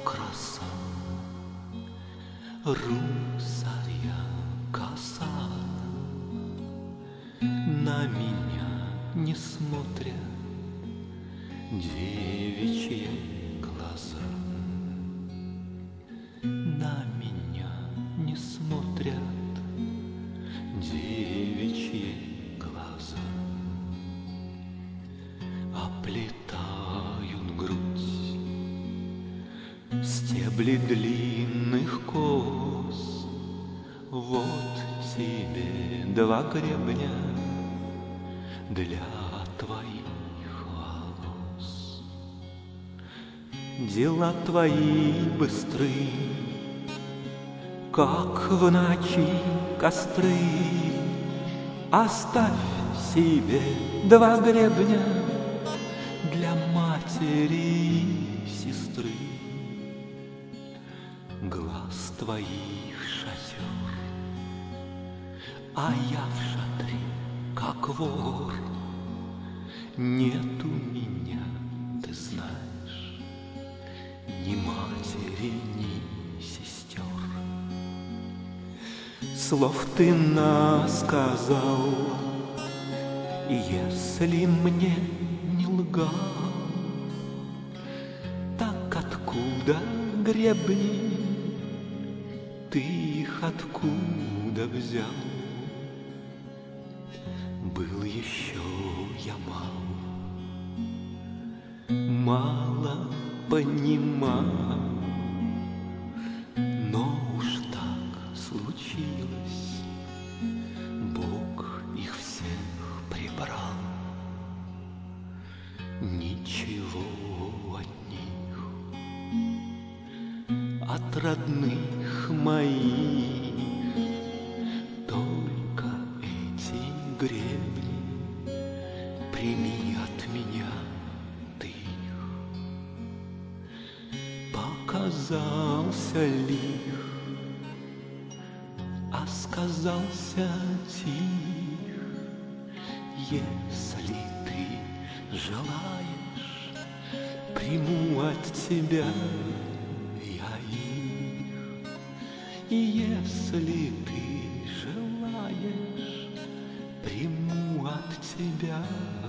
краса, русая коса. На меня не смотрят девичьи глаза. На меня не смотрят девичьи глаза. Оплетают грудь стебли длинных кос. Вот тебе два гребня для твоих волос. Дела твои быстры, как в ночи костры. Оставь себе два гребня для матери и сестры. Глаз твоих шатер, а я в шатре, как вор. Нет у меня, ты знаешь, ни матери, ни сестер. Слов ты насказал, если мне не лгал, так откуда гребни? Ты их откуда взял? Был еще я мало понимал, но уж так случилось, Бог их всех прибрал. Ничего от них, от родных моих, только эти гребни. Прими от меня ты их. Показался лих, а сказался тих. Если ты желаешь, приму от тебя я их. И если ты желаешь, приму от тебя